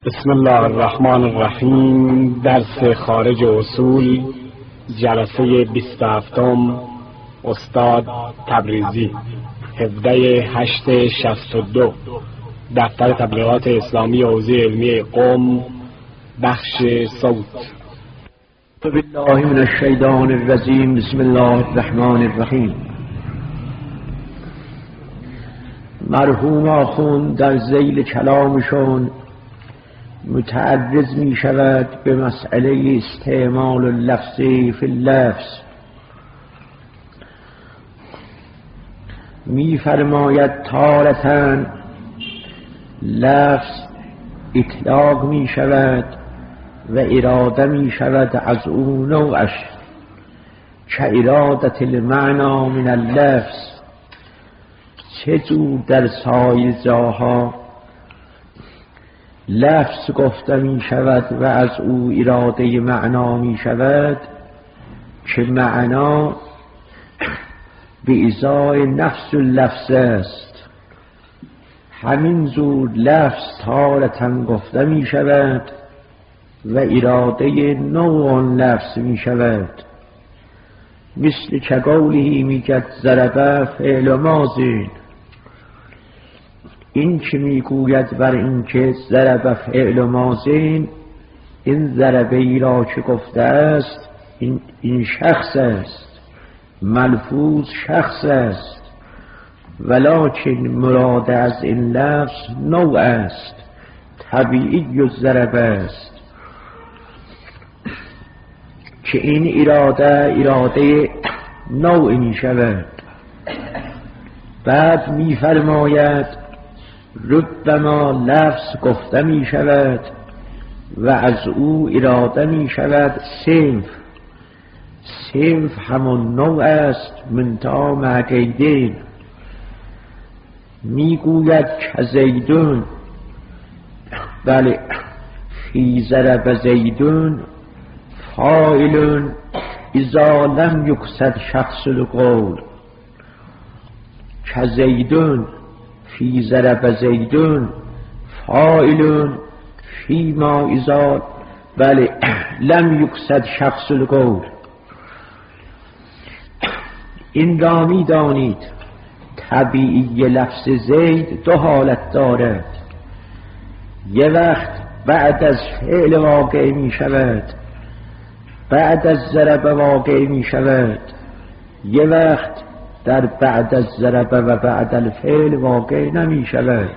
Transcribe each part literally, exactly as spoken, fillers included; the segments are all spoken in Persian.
بسم الله الرحمن الرحیم. درس خارج اصول، جلسه بیست و هفتم، استاد تبریزی، هفده هشت شصت و دو، دفتر تبلیغات اسلامی حوزه علمی قم، بخش صوت. بالله من الشیطان الرجیم. بسم الله الرحمن الرحیم. مرحوم آخوند در ذیل کلامشون متعرض می شود به مسئله استعمال اللفظی فی اللفظ. می فرماید تارتاً لفظ اطلاق می شود و اراده می شود از او نوعش، که ارادت المعنا من اللفظ. چطور در سایر جاها لفظ گفته می شود و از او اراده معنا می شود، که معنا به ازای نفس اللفظ است. همین زور لفظ تارتاً گفته می شود و اراده نوع لفظ می شود. مثل که قولی می گد ضربه فعل ماضی. این که می گوید بر این که ضربه فعل ماضی، این ضربه ای را که گفته است این, این شخص است، ملفوظ شخص است، ولکن مراد از این لفظ نوع است، طبیعی و ضربه است، که این اراده اراده نوع می شود. بعد می فرماید ربما لفظ گفته می شود و از او اراده می شود صنف. صنف همون نوع است منتها مع قیدین. می گوید که زیدون، بله، فی ضرب زیدون فاعل اذا لم یقصد شخص القول. که زیدون فی ضرب زیدون فاعل فی ما اذا، بله، لم یقصد شخص القول. این را می دانید طبیعی لفظ زید دو حالت دارد. یه وقت بعد از فعل واقع می شود، بعد از ضرب واقع می شود. یه وقت در بعد از ضرب و بعد الفعل واقع نمی شود.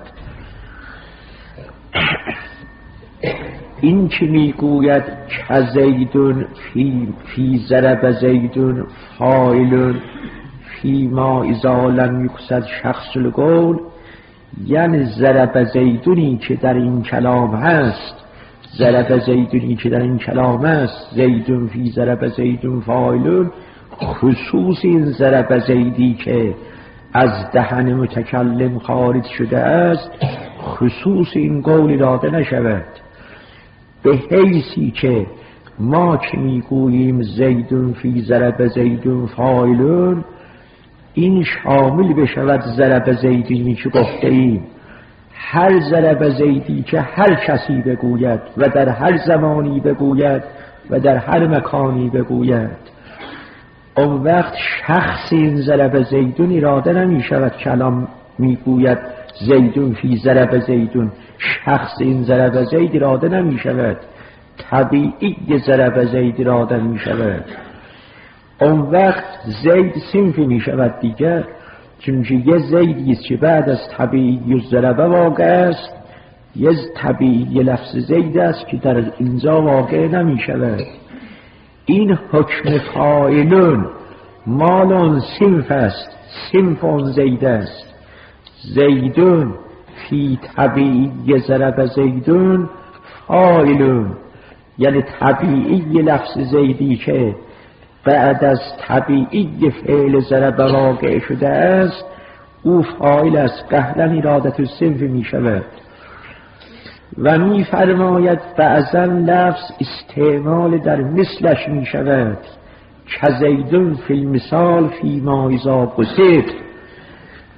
این که می گوید که زیدون فی, فی ضرب زیدون فاعل فی ما اذا لم یقصد شخص القول، یعنی ضرب زیدونی که در این کلام هست، ضرب زیدونی که در این کلام است، زیدون فی ضرب زیدون فاعل، خصوص این ضرب زیدی که از دهن متکلم خارج شده است، خصوص این قول اراده نشود. به حیثی که ما که میگوییم زیدون فی ضرب زیدون فاعل، این شامل بشود ضرب زیدی که گفته ایم. هر ضرب زیدی که هر کسی بگوید و در هر زمانی بگوید و در هر مکانی بگوید، اون وقت شخص این ضرب زیدون اراده نمی شود. کلام می گوید زیدون فی ضرب زیدون، شخص این ضرب زید اراده نمی شود، طبیعی ضرب زید اراده می شود. اون وقت زید صنفی می شود دیگر، چونکه یه زیدی است که بعد از طبیعی و ضربه واقع است، یه طبیعی لفظ زید است که در اینجا واقع نمی شود. این حکم فاعلون مالون صنف است، صنفون زید است. زیدون فی طبیعی ضرب زیدون فاعلون، یعنی طبیعی لفظ زیدی که بعد از طبیعی فعل ضرب واقع شده است، او فاعل است، قهرن ارادت الصنف می شود. و می فرماید بعضا لفظ استعمال در مثلش می شود، که زیدون فی المثال فی ما اذا قصد.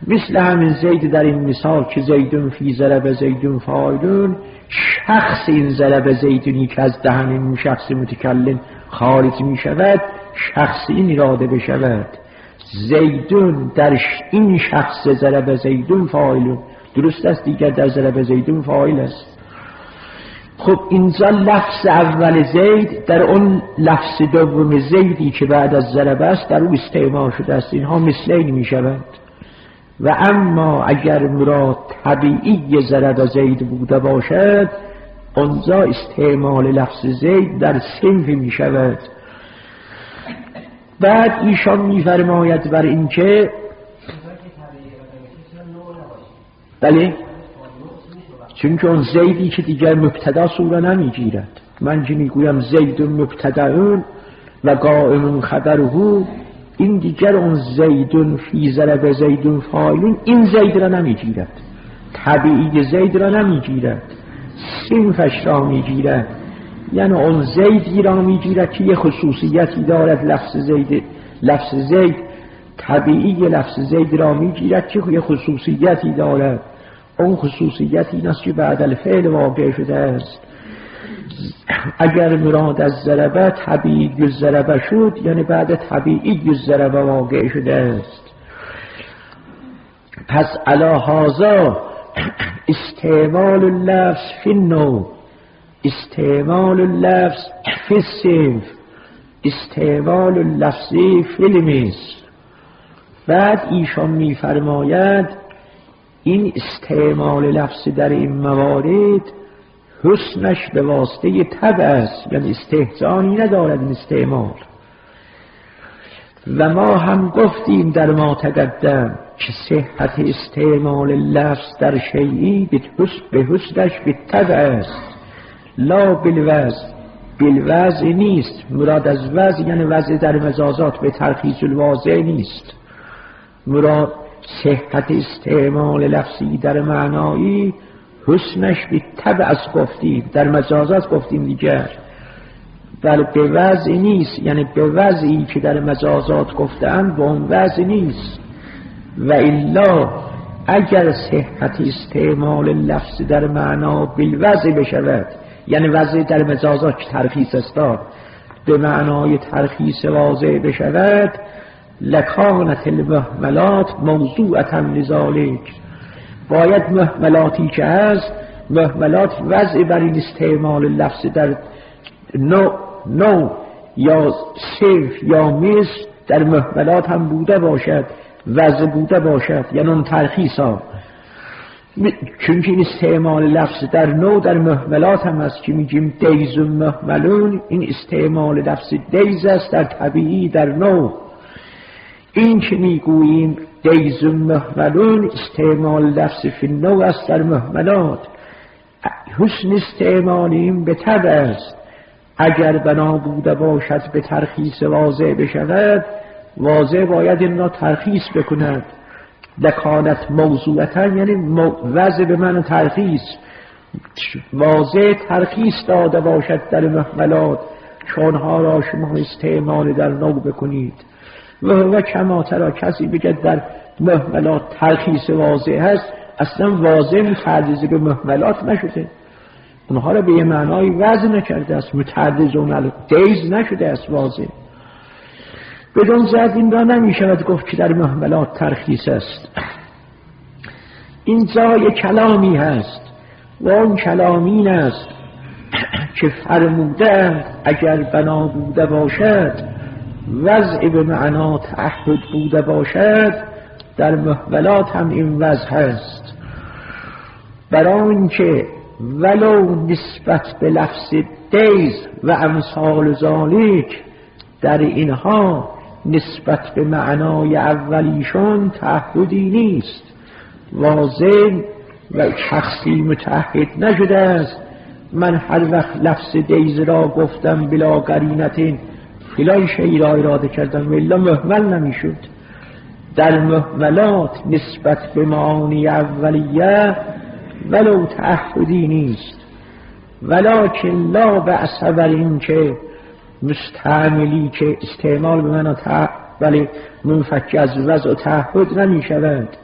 مثل همین زید در این مثال که زیدون فی ضرب زیدون فاعلون، شخص این ضرب زیدونی که از دهن این شخص متکلم خارج می شود شخص این اراده بشود. زیدون در این شخص ضرب زیدون فاعلون، درست است دیگر در ضرب زیدون فاعل است. خب اینجا لفظ اول زید در اون لفظ دوم زیدی که بعد از ضرب است در او استعمال شده است، اینها مثلین می شود. و اما اگر مراد طبیعی ضرب زید بوده باشد اونجا استعمال لفظ زید در صنف می شود. بعد ایشان می فرماید بر این که بله، چون اون زیدی که دیگر مبتدا صورت نمی گیرد. من که می گویم زیدون مبتداون و قائمون خبره، این دیگر اون زیدون فی ضرب زیدون فاعلون این زید را نمی گیرد، طبیعی زید را نمی گیرد، صنفش را می گیرد. یعنی اون زیدی را می گیرد که یه خصوصیتی دارد. لفظ زید لفظ زید طبیعی لفظ زید را می گیرد که یه خصوصیتی دارد. اون خصوصیتی این است که بعد الفعل واقع شده است. اگر مراد از ضربه طبیعی ضربه شد یعنی بعد طبیعی ضربه واقع شده است. پس علی هذا استعمال اللفظ فی النوع، استعمال اللفظ فی الصنف، استعمال اللفظی فی المثل. بعد ایشان می فرماید این استعمال لفظ در این موارد حسنش به واسطه طبع است، یعنی استحسانی ندارد این استعمال. و ما هم گفتیم در ما تقدم که صحت استعمال لفظ در شیئی به حسنش به طبع است، لا بالوضع. بالوضع نیست، مراد از وضع یعنی وضع در مجازات به ترخیص الواضع نیست. مراد صحت استعمال لفظی در معنایی حسنش به طبع از گفتیم، در مجازات گفتیم دیگر، بل به وضع نیست، یعنی به وضعی که در مجازات گفتند به اون وضع نیست. و الا اگر صحت استعمال لفظ در معنا بالوضع بشود، یعنی وضع در مجازات که ترخیص است به معنای ترخیص واضع بشود، لکانت المهملات موضوعتا لذالک، باید مهملاتی که هست، مهملات وضع بر این استعمال لفظ در نوع نوع یا صرف یا مثل در مهملات هم بوده باشد، وضع بوده باشد، یعنی اون ترخیص ها. چون این استعمال لفظ در نوع در مهملات هم هست که میگیم دیز و مهملون، این استعمال لفظ دیز است در طبیعی در نوع. این که میگوییم دیز و مهملون استعمال لفظ فی النوع است در مهملات. حسن استعمالیم به طبع است. اگر بنا بوده باشد به ترخیص واضع بشود، واضع باید این را ترخیص بکند. لکانت موضوعتا یعنی وضع به من ترخیص، واضع ترخیص داده باشد در مهملات، چونها را شما استعمال در نوع بکنید. و و کما ترا، کسی بگد در مهملات ترخیص واضح هست، اصلا واضح متعرض به مهملات نشده، اونها را به یه معنای وضع نکرده است، متعرض و دیز نشده است واضح. بدون زد این را نمی شود گفت که در مهملات ترخیص است. این جای کلامی هست و اون کلامین است که فرموده اگر بنا بوده باشد وضع به معنا تعهد بوده باشد، در مهملات هم این وضع هست. برای اینکه ولو نسبت به لفظ دیز و امثال ذالک در اینها نسبت به معنای اولیشون تعهدی نیست، واضح و شخصی متعهد نشده است. من هر وقت لفظ دیز را گفتم بلا قرینت فلان شیء را اراده کردم و الا مهمل نمیشد. در مهملات نسبت به معانی اولیه ولو تعهدی نیست، ولکن لا بأس بر این که مستعملی که استعمال به من ولی منفک از وضع و تعهد نمی شود.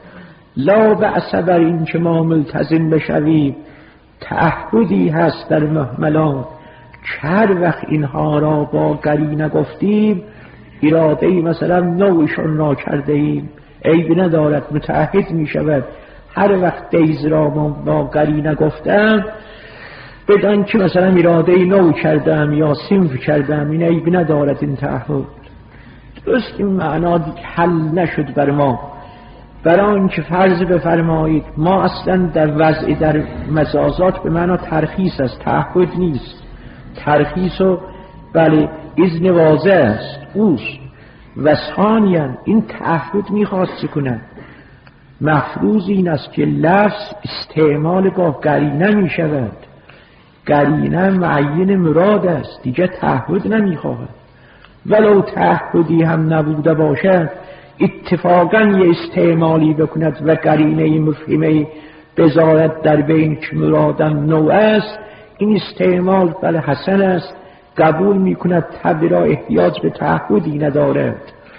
لا بأس بر این که ما ملتزم بشویم، تعهدی هست در مهملان، که هر وقت اینها را با قرینه گفتیم اراده ای مثلا نوعشان را کرده ایم، عیب ندارد، متعهد می شود. هر وقت دیز را با قرینه گفتم بدان که مثلا اراده ای نو کردم یا صنف کردم، این عیب ندارد این تعهد. درست این معنا حل نشد بر ما، برای آنکه فرض بفرمایید ما اصلا در وضع در مجازات به معنا ترخیص است، تعهد نیست. ترخیص و بله اذن واضح است اوست. و ثانیاً این تعهد میخواد چه کنه؟ مفروض این است که لفظ استعمال با قرینه میشود، قرینه معین مراد است، دیگه تعهد نمیخواهد. ولو تعهدی هم نبوده باشد اتفاقاً یه استعمالی بکند و قرینه مفهمه بذارد در بین که مرادم نوع است، این استعمال بله حسن است، قبول میکند، تبرا احتیاج به تعهدی ندارد.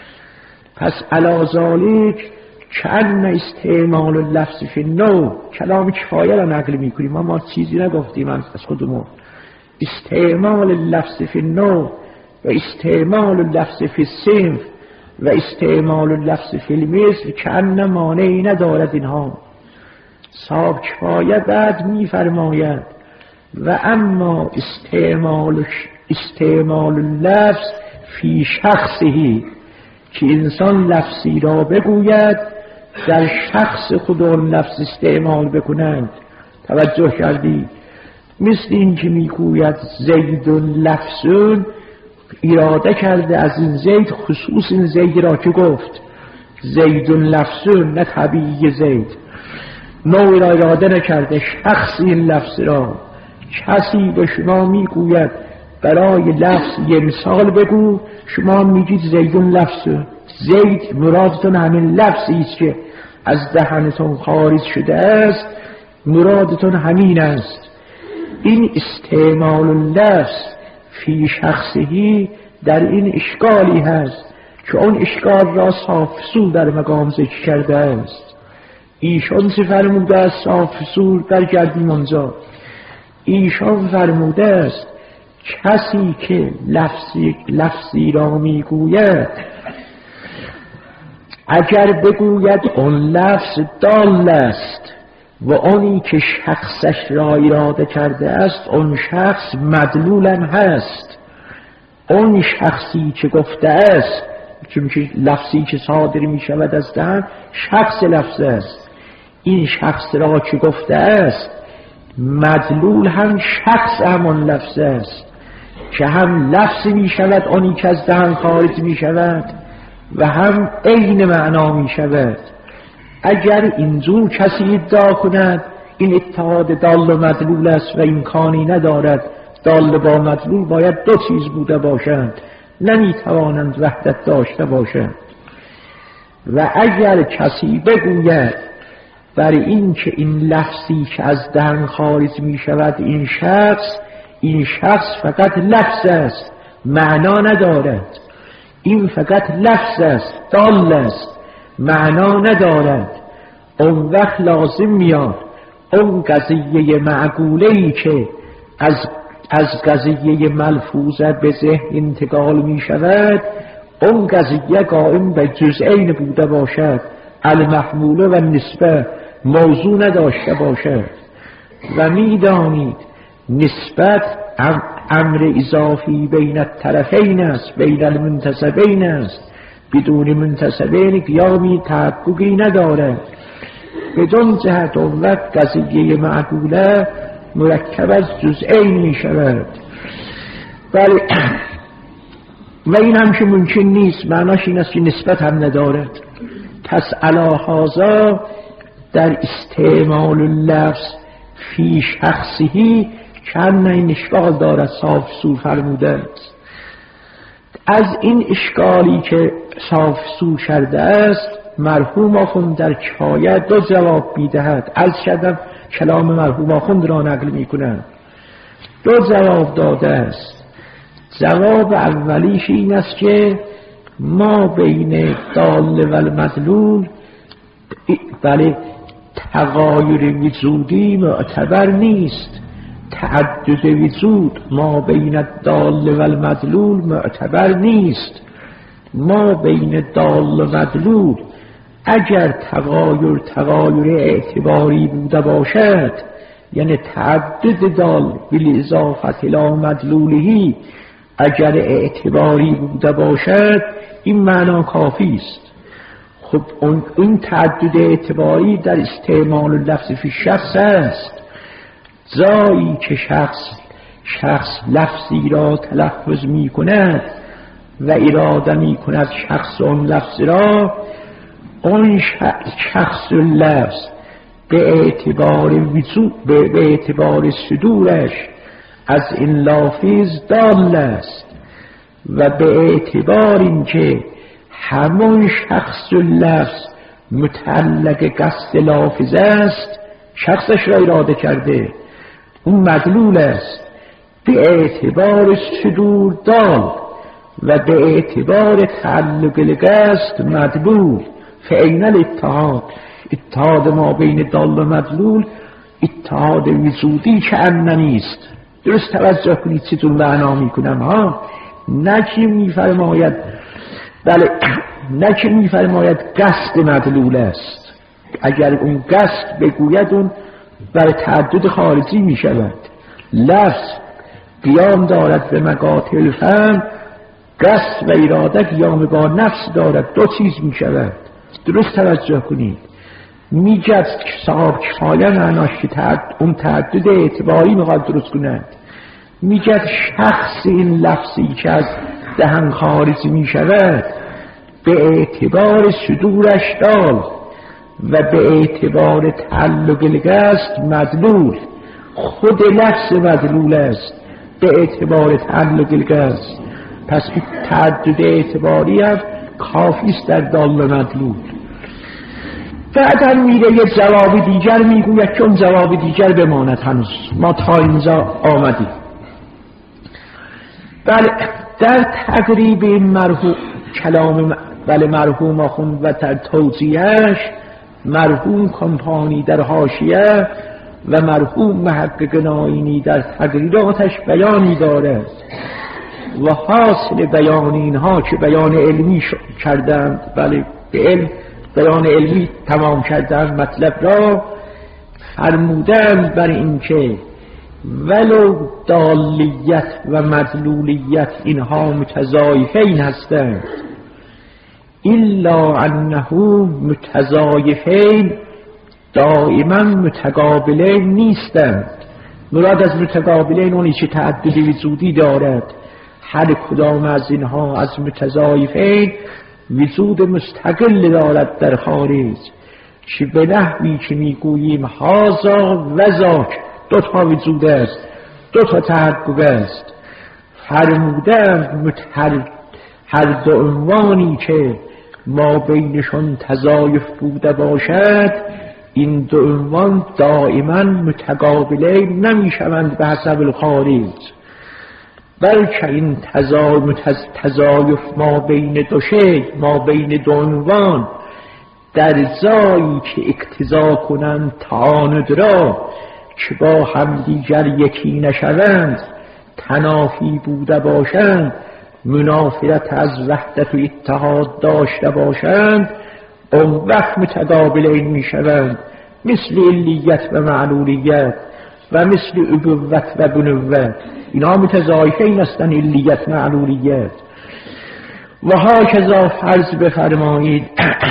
پس علی ذالک کأن استعمال اللفظ فی النوع، کلام کفایه را نقل میکنیم، ما ما چیزی نگفتیم از خودمون. استعمال اللفظ فی النوع و استعمال اللفظ فی الصنف و استعمال اللفظ فی المثل کأن مانعی ندارد. اینها صاحب کفایه بعد میفرماید و اما استعمال استعمال اللفظ فی شخصی، که انسان لفظی را بگوید در شخص خود اون لفظ استعمال بکنند. توجه کردید؟ مثل این که میگوید زید لفظون، اراده کرده از این زید خصوص این زید را که گفت زید لفظون، نه طبیعی زید. نوعی را اراده نکرده، شخص این لفظ را. کسی به شما میگوید برای لفظ یه مثال بگو، شما میگید زیدون لفظون، زید مرادتون همین لفظی است که از دهنتون خارج شده است، مرادتون همین است. این استعمال اللفظ فی شخصی در این اشکالی هست که اون اشکال را صافسو در مقام ذکر کرده است. ایشان چه فرموده است؟ صافسو در گردیم اونجا ایشان فرموده است کسی که لفظی, لفظی را میگوید اگر بگوید اون لفظ دال است و اونی که شخصش را اراده کرده است اون شخص مدلولم هست، اون شخصی که گفته است، چون لفظی که صادر می شود از دهن شخص لفظ است، این شخص را که گفته است مدلول هم شخص همون لفظ است که هم لفظ می شود اونی که از دهن خارج می شود و هم عین معنا می شود. اگر اینجور کسی ادعا کند این اتحاد دال و مدلول است و امکانی ندارد، دال با مدلول باید دو چیز بوده باشند، نمی توانند وحدت داشته باشند. و اگر کسی بگوید بر این که این لفظی که از دهن خارج می شود این شخص، این شخص فقط لفظ است، معنا ندارد، این فقط لفظ است، دال است، معنا ندارد، اون وقت لازم میاد اون قضیه معقوله‌ای که از از قضیه ملفوظه به ذهن انتقال می شود اون قضیه قائم به جزئین بوده باشد، المحموله و نسبه، موضوع نداشته باشد. و میدانید نسبت امر اضافی بین الطرفین است، بین المنتسبین است، بدون منتسبین قیامی تحققی ندارد. بدون جهت اون وقت قضیه معقوله مرکب از جزئین می شود. بله و این هم که ممکن نیست، معناش این است که نسبت هم ندارد. پس علی هذا در استعمال اللفظ فی شخصی چند این اشکال دارد صاف سو فرموده است. از این اشکالی که صاف سو کرده است مرحوم آخوند در کفایه دو جواب میدهد. از شدم کلام مرحوم آخوند را نقل میکنند. دو جواب داده است. جواب اولیش این است که ما بین دال و المدلول بله تغایر وجودی معتبر نیست، تعدد وجود ما بین الدال و المدلول معتبر نیست. ما بین دال و مدلول اگر تغایر تغایر اعتباری بوده باشد، یعنی تعدد دال بالاضافه الی مدلولهی اگر اعتباری بوده باشد، این معنا کافی است. خب این تعدد اعتباری در استعمال لفظ فی شخص است. جایی که شخص شخص لفظی را تلفظ می کند و اراده می کند شخص اون لفظ را، اون شخص لفظ به اعتبار وجود به اعتبار صدورش از این لافظ دال است و به اعتبار اینکه همون شخص لفظ متعلق قصد لافظ است، شخصش را اراده کرده، اون مدلول است. به اعتبار صدور دال و به اعتبار تعلق القصد مدلول. فعین الاتحاد، اتحاد ما بین دال و مدلول اتحاد وجودی که اننی است. درست توجه کنید چطور معنا میکنم ها. نه که میفرماید بله نه که میفرماید قصد مدلول است. اگر اون قصد بگوید اون برای تعدد خارجی میشود. لفظ قیام دارد به مقاطع فهم، قصد و اراده قیام با نفس دارد، دو چیز میشود. درست توجه کنید. میگه صاحب کفایه معناش که تعدد اون تعدد اعتباری میخواد درست کنند. میگه شخص این لفظی که از دهن خارج میشود به اعتبار صدورش دال و به اعتبار تعلق القصد مدلول. خود لفظ مدلول است به اعتبار تعلق القصد. پس تعدد اعتباری هم کافی است در دال و مدلول. بعدا میره یه جواب دیگر میگوید که اون جواب دیگر بماند. هنوز ما تا اینجا آمدیم. بله در تقریب این مرحوم کلام بله مرحوم آخوند و در توضیحش مرحوم کمپانی در حاشیه و مرحوم محقق ناینی در تقریراتش بیانی دارد و حاصل بیان اینها که بیان علمی کردند، بله به علم بیان علمی تمام کردند مطلب را، فرمودند بر اینکه ولو دالیت و مدلولیت اینها متضایفین هستند، الا انه متضایفین دائما متقابلین نیستند. مراد از متقابلین اونی که تعدد وجودی دارد. هر کدام از اینها از متضایفین وجود مستقل دارد در خارج، که به نحوی که میگوییم هازا و ذاک، دو تا وجود است، دو تا تحقق است. فرمودند هر هر دو عنوانی که ما بینشون تضایف بوده باشد، این دو عنوان دائما متقابلین نمیشوند به حسب الخارج، بلکه این تضایف ما بین دو شی، ما بین دو عنوان، در جایی که اقتضا کنند تعاند را که با هم دیگر یکی نشوند، تنافی بوده باشند، منافرت از وحدت و اتحاد داشته باشند، اون وقت متقابلین می شوند، مثل علیت و معلولیت و مثل ابوت و بنوت. اینا متضایفین هستند، علیت معلولیت. و هاکذا فرض بفرمایید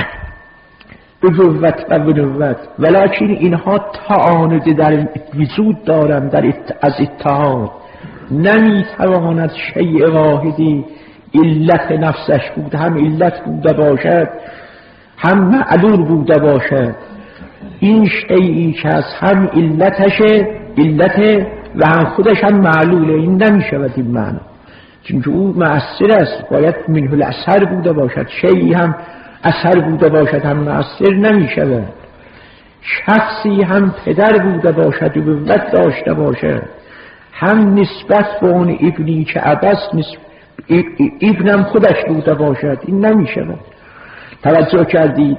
ابوت و بنوت، ولکن اینها تعاند در وجود دارند در ات... از اتحاد. نمی تواند شیء واحدی علت نفسش بود، هم علت بوده باشد هم معلول بوده باشد. این شیئی که از هم علتشه علت و هم خودش هم معلوله، این نمی شود این معنا، چون او مؤثر است، باید منه الاثر بوده باشد. شیئی هم اثر بوده باشد هم مؤثر نمی شود. شخصی هم پدر بوده باشد و ابوت داشته باشد، هم نسبت به اون ابنی که عبس ابنم خودش بوده باشد، این نمی شود. توجه کردید؟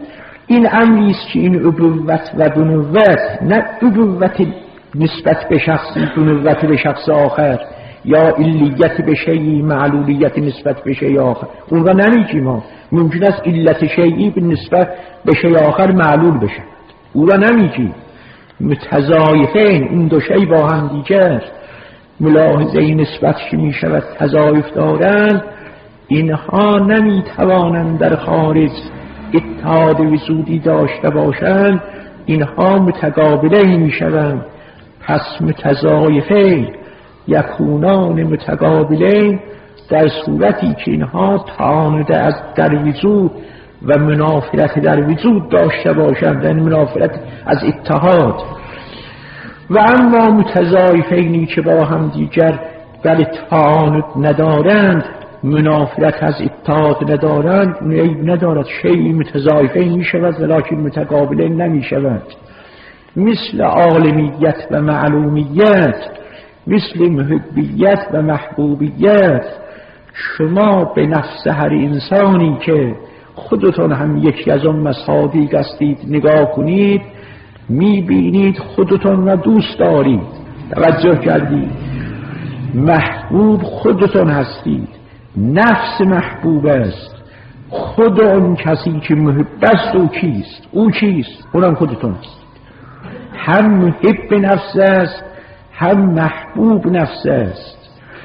این امری است که این ابوت و بنوت، نه ابوت نسبت به شخصی، بنوت به شخص آخر، یا علیت به شیئی، معلولیت نسبت به شیء آخر، اون را نمیگیم ما. ممکن است علت شیئی به نسبت به شیء آخر معلول بشه، او را نمیگیم. متضایفین، این دو شی با هم دیگر ملاحظه نسبت که می شود تضایف دارند، اینها نمی توانند در خارج اتحاد وجودی داشته باشند، اینها متقابلین می شوند. پس متضایفین یکونان متقابلین در صورتی که اینها تعاند از در وجود و منافرت در وجود داشته باشند، یعنی منافرت از اتحاد. و اما متضایفینی که با هم دیگر بل تعاند ندارند، منافرت از اتحاد ندارند، اون عیب ندارد، شیئی متضایفین می شود ولکن متقابلین نمی شود. مثل عالمیت و معلومیت، مثل محبیت و محبوبیت. شما به نفس هر انسانی که خودتون هم یکی از اون مصادیق هستید نگاه کنید، میبینید خودتون را دوست دارید. توجه کردید؟ محبوب خودتون هستید، نفس محبوب است. خود اون کسی که محب است او کیست؟ او کیست؟ اونم خودتون است. هم محب نفس است، هم محبوب نفس است.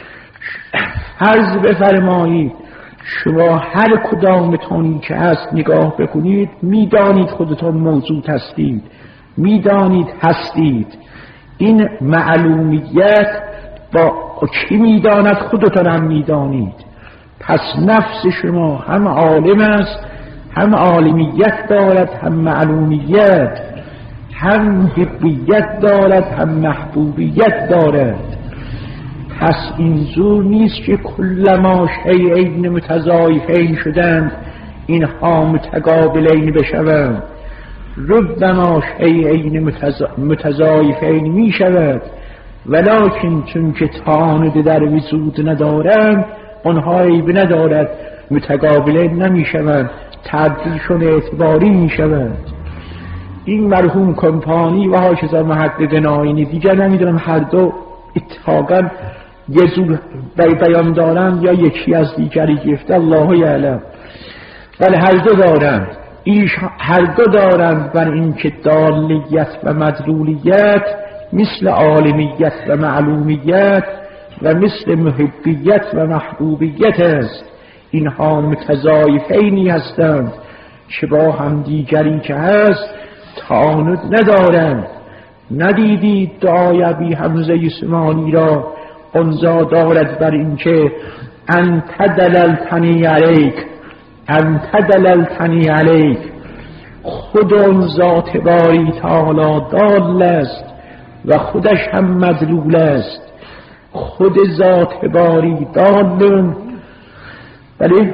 فرض بفرمایید شما هر کدامتانی که هست نگاه بکنید، میدانید خودتون موجود هستید، میدانید هستید. این معلومیت با کی میداند؟ خودتون هم میدانید. پس نفس شما هم عالم است، هم عالمیت دارد، هم معلومیت، هم محبیت دارد، هم محبوبیت دارد. پس اینجور نیست که کلما شیئین متضایفین شدند اینها متقابلین بشوند. ربما شیئین متضایفین می شود، ولکن چون که تعاند در وجود ندارند آنها عیب ندارد، متقابلین نمی شوند، تعدیلشون اعتباری می شود. این مرحوم کمپانی و حاکزا محقق ناینی دیگر نمیدونم هر دو اتفاقا یه جور بیان دارند یا یکی از دیگری گرفته، الله یعلم، ولی هر دو دارند. ایش هر دو دارند بر این که دالیت و مدلولیت مثل عالمیت و معلومیت و مثل محبیت و محبوبیت است. اینها متضایفینی هستند که با هم دیگری که هست تعاند ندارند. ندیدید دعای ابی حمزه سمانی را؟ انزا دارد بر این که انت دللتنی علیک، انت دللتنی علیک. خود اون ذات باری تعالی دال است و خودش هم مدلول است. خود ذات باری دال، ولی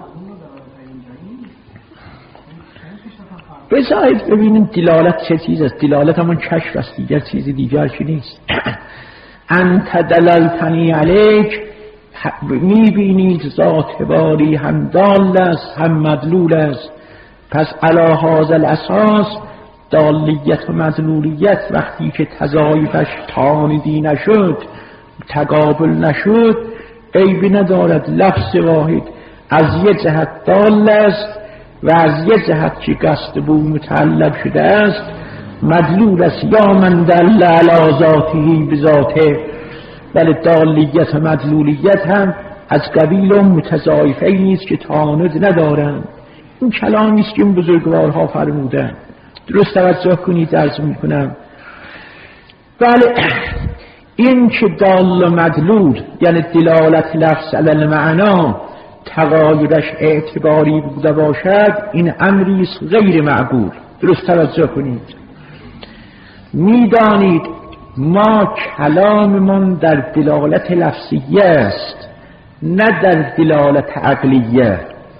بذارید ببینیم دلالت چه چیز است. دلالت همون کشف است، دیگر چیز دیگر چی نیست. انت دللتنی علیک، میبینید ذات باری هم دال است هم مدلول است. پس علی هذا الاساس دالیت و مدلولیت وقتی که تضایفش تعاندی نشد، تقابل نشد، عیبی ندارد. لفظ واحد از یه جهت دال است و از یه جهت که قصد بو متعلق شده است مدلول است. یا من دل علی ذاته بذاته. بله، دالیت و مدلولیت هم از قبیل متضایفین نیست که تعاند ندارند. این کلامی است که این بزرگوارها فرمودند. درست توجه کنید درس میکنم. بله، این که دال و مدلول یعنی دلالت لفظ علی المعنا تغایرش اعتباری بوده باشد، این امری است غیر معقول. درست توجه کنید. میدانید ما کلاممون در دلالت لفظیه است، نه در دلالت عقلیه.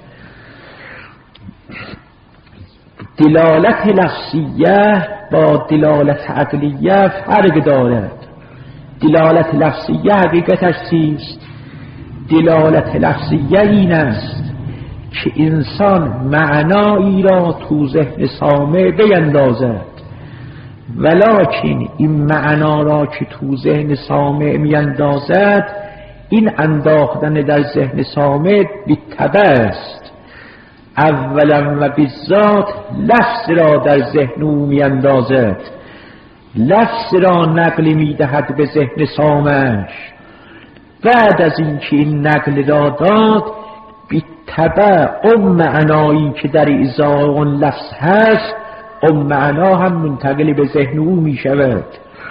دلالت لفظیه با دلالت عقلیه فرق دارد. دلالت لفظیه حقیقتش چیست؟ دلالت لفظیه این است که انسان معنایی را تو ذهن سامع بیندازد، ولکن این معنا را که تو ذهن سامع میاندازد، این انداختن در ذهن سامع بالطبع است. اولا و بالذات لفظ را در ذهن او میاندازد، لفظ را نقل میدهد به ذهن سامعش. بعد از اینکه این نقل را داد، بالطبع اون معنایی که در ازای اون لفظ هست، اون معنا هم منتقل به ذهن او می شود.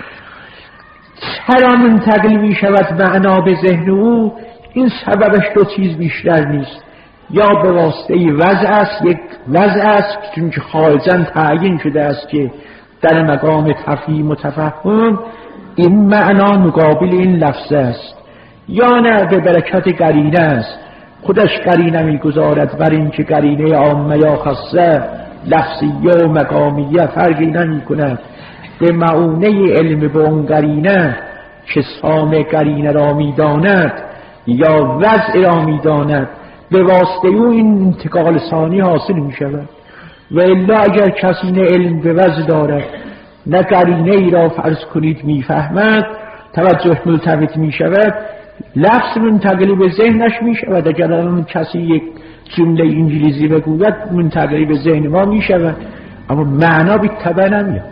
چرا منتقل می شود معنا به ذهن او؟ این سببش دو چیز بیشتر نیست. یا به واسطه وضع است، یک وضع است چون که خارجاً تعیین شده است که در مقام تفهیم و تفهم این معنا مقابل این لفظ است، یا نه به برکت قرینه است. خودش قرینه میگذارد بر این که قرینه عامه یا خاصه، لفظیه و مقامیه فرقی نمی کند. به معونه علم به اون قرینه که سامع قرینه را میداند یا وضع را میداند، به واسطه او این انتقال ثانی حاصل می شود. و الا اگر کسی نه علم به وضع دارد نه قرینه ای را فرض کنید میفهمد، توجه ملتفت می شود، لفظ منتقلی به ذهنش می شود. اگر اون کسی یک جمله انگلیسی بگوید منتقلی به ذهن ما می شود، اما معنا بالطبع نمیاد.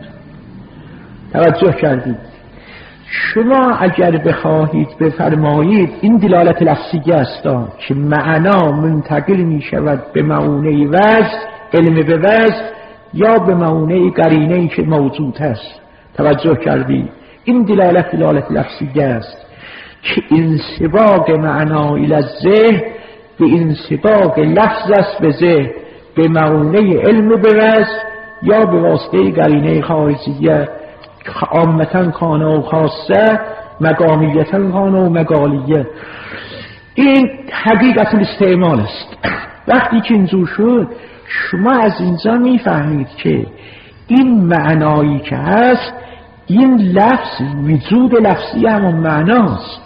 توجه کردید؟ شما اگر بخواهید بفرمایید این دلالت لفظی است که معنا منتقل می شود به معونه وضع، علم به وضع، یا به معونه قرینه‌ای که موجود است. توجه کردید؟ این دلالت دلالت لفظی است که انسباق معنا الی الذهن به انسباق لفظ است به ذهن، به معونه علم به وضع یا به واسطه قرینه خارجیه، عامتا کانه و خاصه، مقامیتا کانه و مقالیه. این حقیقت الاستعمال است. وقتی که اینجور شد، شما از اینجا میفهمید که این معنایی که هست، این لفظ وجود لفظی همون معناست.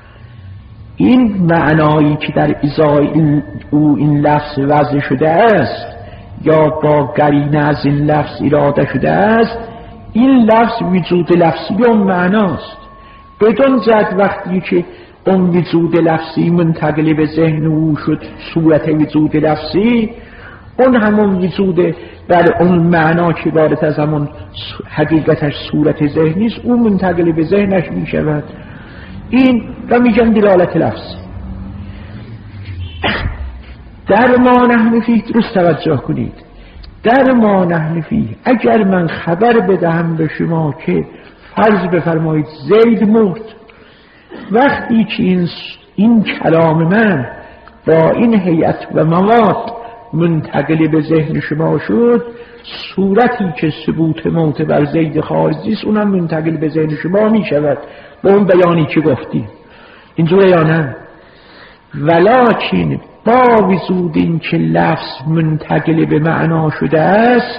این معنایی که در ازای او این لفظ وضع شده است یا با قرینه از این لفظ اراده شده است، این لفظ وجود لفظی اون معناست. بدون جد وقتی که اون وجود لفظی منتقل به ذهن او شد صورت وجود لفظی، اون همون وجود در اون معنا که عبارت از همون حقیقتش صورت ذهنی است، اون منتقل به ذهنش می شود. این را میگن دلالت لفظ. در ما نحن فیه درست توجه کنید. در ما نحن فیه اگر من خبر بدهم به شما که فرض بفرمایید زید مرد، وقتی که این, این کلام من با این هیئت و مواد منتقل به ذهن شما شد، صورتی که ثبوت موت بر زید خارجی است اونم منتقل به ذهن شما می شود با اون بیانی که گفتیم. اینجوره یا نه؟ ولکن با وجود این که لفظ منتقل به معنا شده است،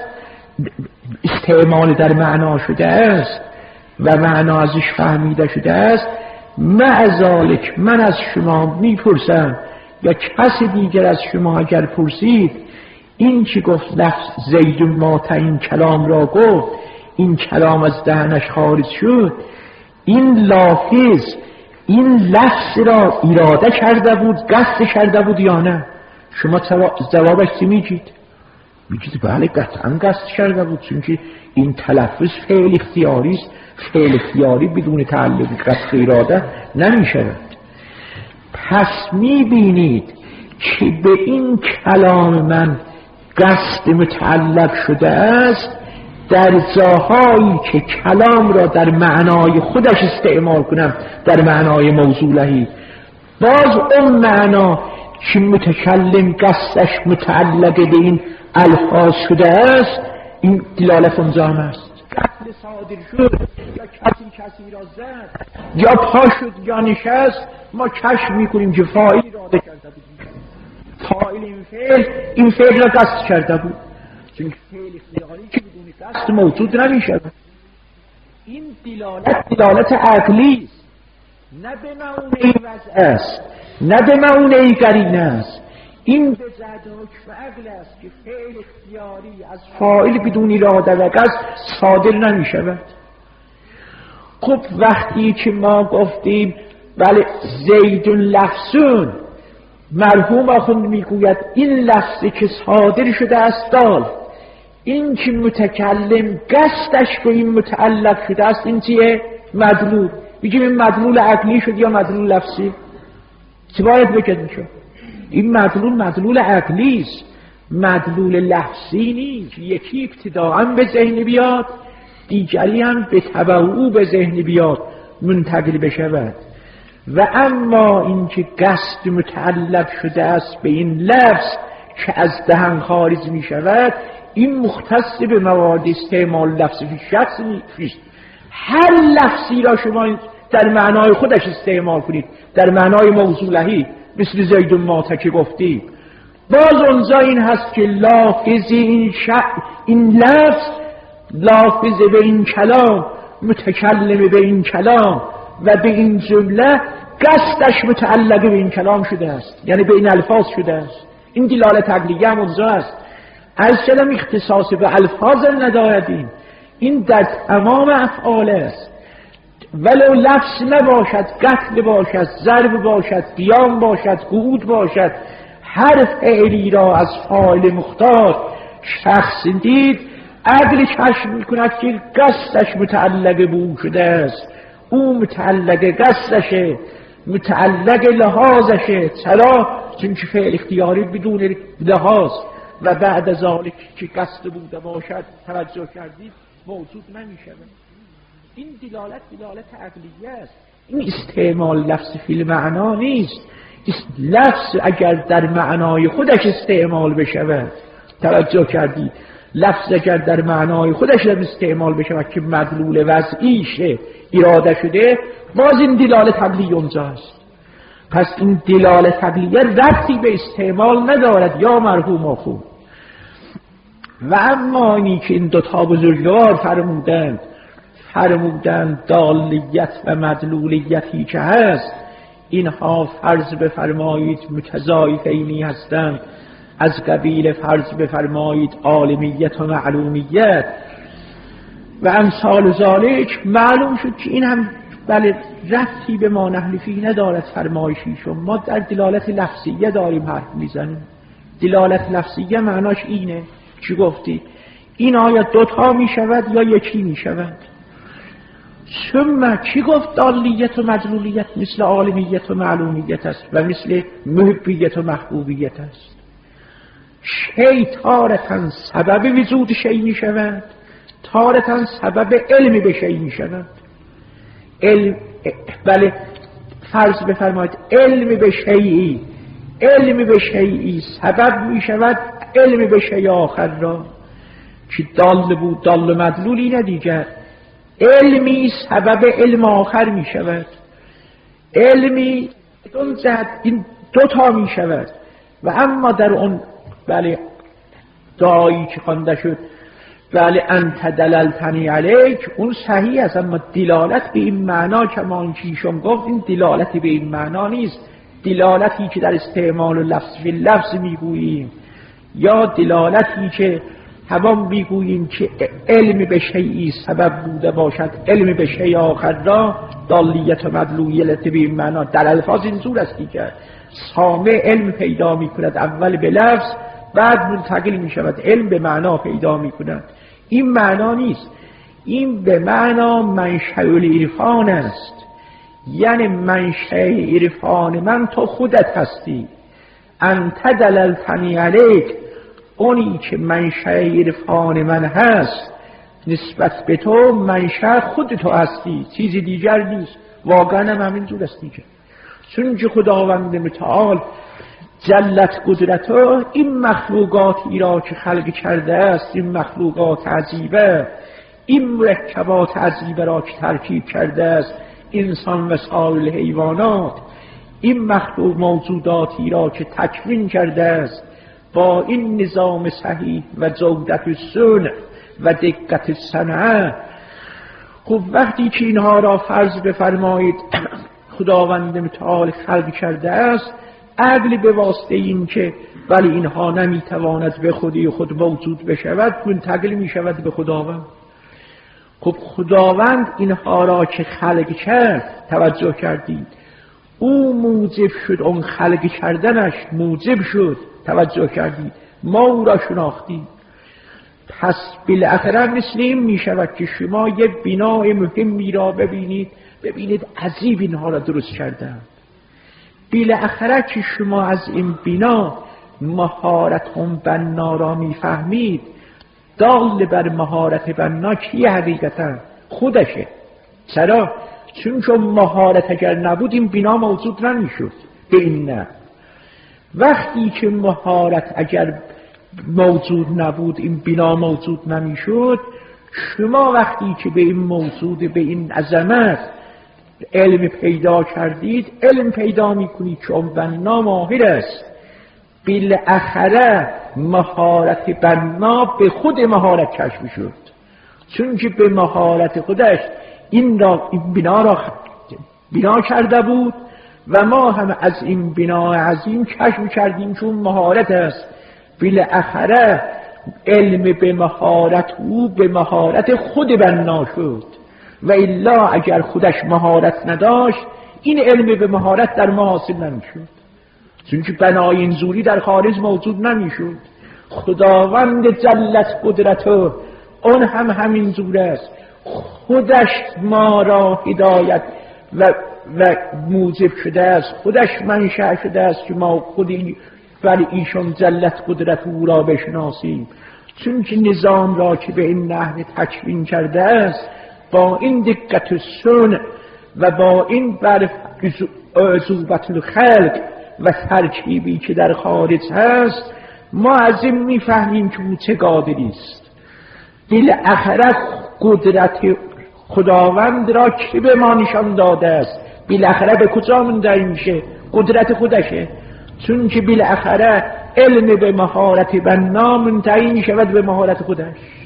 استعمال در معنا شده است و معنا ازش فهمیده شده است، معذالک من از شما میپرسم یا کسی دیگر از شما اگر پرسید، این که گفت لفظ زید مات این کلام را گفت، این کلام از دهنش خارج شد، این لافظ این لفظ را اراده کرده بود، قصد کرده بود یا نه؟ شما جوابش چی میگید؟ میگید بله قطعا قصد کرده بود، چون که این تلفظ فعل اختیاری است. فعل اختیاری بدون تعلق قصد اراده نمیشود. پس میبینید که به این کلام من قصد متعلق شده است در جاهایی که کلام را در معنای خودش استعمال کنم، در معنای موصولهی، باز اون معنا که متکلم قصدش متعلق به این الفاظ شده است، این دلالت اونجا است. قصد صادر شد یا کسی کسی را زد یا پا شد یا نشست، ما کشف میکنیم که فاعل اراده کرده بود. فاعل این فعل این فعل را قصد کرده بود، چون فعل اختیاری که بدون قصد موجود نمیشه. این دلالت دلالت عقلی است، نه به معونه وضع است، نه به معونه قرینه است. این به زداک و عقل است که فعل اختیاری از فاعل بدون اراده و قصد صادر نمی شود. خب وقتی که ما گفتیم بله زیدون لفظون، مرحوم آخوند میگوید این لفظی که صادر شده است دال، این که متکلم قصدش به این متعلق شده است، این چیه؟ مدلول. بگیم این مدلول عقلی شد یا مدلول لفظی؟ چه باید بگید شد؟ این مدلول مدلول عقلی است، مدلول لفظی نیست. یکی ابتداعاً به ذهن بیاد، دیگری هم به تبع او به ذهن بیاد منتقل بشود. و اما این که قصد متعلق شده است به این لفظ که از دهن خارج می شود، این مختص به موارد استعمال لفظی فی شخص نیست. هر لفظی را شما در معنای خودش استعمال کنید، در معنای موصولهی، مثل زیدون ماته که گفتی، باز اونجا این هست که لافظ این, این لفظ لافظ به این کلام، متکلم به این کلام و به این جمله قصدش متعلق به این کلام شده است، یعنی به این الفاظ شده است. این دلالت عقلیه هم اونجا است. از چلم اختصاص به الفاظ نداردیم، این در تمام افعال است، ولو لفظ نباشد، قتل باشد، ضرب باشد، قیام باشد، قعود باشد، هر فعلی را از فاعل مختار شخص دید، عقل کشف میکند که قصدش متعلق به او شده است، او متعلق قصدشه، متعلق لحاظشه. چرا؟ چون که فعل اختیاری بدون لحاظ و بعد از ذالک که قصد بوده باشد توجه کردید موجود نمیشود. این دلالت دلالت عقلیه است، این استعمال لفظ فی المعنا نیست. لفظ اگر در معنای خودش استعمال بشود، توجه کردید، لفظ اگر در معنای خودش استعمال بشود که مدلول وضعیشه اراده شده، باز این دلالت عقلی اونجا است. پس این دلالت عقلیه ربطی به استعمال ندارد یا مرحوم آخو. و اما اینی که این دوتا بزرگوار فرمودند فرمودند دالیت و مدلولیتی که هست، اینها فرض بفرمایید متضاعفینی هستند، از قبیل فرض بفرمایید عالمیت و معلومیت و امثال ذالک. معلوم شد که این هم بله ربطی به ما نحلفی ندارد فرمایشیشون. ما در دلالت لفظیه داریم حرف میزنیم. دلالت لفظیه معناش اینه، چی گفتی؟ این آیا دوتا میشود یا یکی میشود؟ ثم چی گفت دالیت و مدلولیت مثل عالمیت و معلومیت است و مثل محبیت و محبوبیت است. شی تارتاً سبب وجود شی می شود، تارتاً سبب علم به شی می شود. علم بله فرض بفرمایید علم به شیئی، علم به شیئی سبب می شود علم به شی آخر را که دال بود دال مدلولی ندیگر. علمی سبب علم آخر می شود، علمی دون زد این دوتا می شود. و اما در اون بله دایی که خوانده شد بله انت دللتنی علیک، اون صحیح است، اما دلالت به این معنا که ما اینشون گفت این دلالتی به این معنا نیست. دلالتی که در استعمال لفظ فی لفظ میگوییم یا دلالتی که همون میگوییم که علم به شیئی سبب بوده باشد علم به شیء آخر را، دالیت و مدلولیت به این معنا در الفاظ اینجور است که سامع علم پیدا میکند اول به لفظ بعد منتقل میشود علم به معنا پیدا میکند. این معنا نیست، این به معنا منشأ العرفان است، یعنی منشأ عرفان من تو خودت هستی. انت دللتنی علیک، اونی که منشأ عرفان من هست نسبت به تو منشأ خود تو هستی، چیزی دیگر نیست. واقعا هم همین جور است دیگه، چون که خداوند متعال جلت قدرتو این مخلوقاتی را که خلق کرده است، این مخلوقات عجیبه، این مرکبات عجیبه را که ترکیب کرده است، انسان و سایر حیوانات، این مخلوق موجوداتی را که تکوین کرده است با این نظام صحیح و جودت صنع و دقت صنعه. خب وقتی که اینها را فرض بفرمایید خداوند متعال خلق کرده است، عقل به واسطه این که ولی اینها نمیتواند به خودی خود موجود بشود منتقل میشود به خداوند. خب خداوند اینها را که خلق کرد توجه کردید، او موجب شد، اون خلق کردنش موجب شد، توجه کردید، ما او را شناختیم. پس بالاخره مثل این می شود که شما یک بنای مهمی را ببینید، ببینید عجیب اینها را درست کردن. بالاخره که شما از این بنا مهارت اون بنا را می فهمید، دال بر مهارت بنا کیه؟ حقیقتا خودشه. چرا؟ چون چون مهارت اگر نبود این بنا موجود نمی شد. به این نه، وقتی که مهارت اگر موجود نبود این بنا موجود نمی شد. شما وقتی که به این موجود، به این عظمت علم پیدا کردید، علم پیدا می کنید که اون بنا ماهر است. بالاخره مهارت بنا به خود مهارت کشف شد، چون که به مهارت خودش این را این بنا را بنا کرده بود و ما هم از این بنا عظیم کشف کردیم چون مهارت است. بالاخره علم به مهارت او به مهارت خود بنا شد، و الا اگر خودش مهارت نداشت این علم به مهارت در ما حاصل نمیشد، چون که بنای این زوری در خارج موجود نمیشد. خداوند جلت قدرته اون هم همین زور است، خودش ما را هدایت و و موجب شده است، خودش منشأ شده است که ما خودی ولی ایشون جلت قدرت او را بشناسیم. چون که نظام را که به این نحو تکوین کرده است با این دقت سن و با این بر عذوبت الخلق و ترکیبی که در خارج هست، ما از این میفهمیم که او چه قادری است. بالاخره قدرت خداوند را که به ما نشان داده است، بالاخره به کجا منتهی میشه؟ قدرت خودشه. چون که بالاخره علم به مهارت بنا منتهی میشود به مهارت خودش.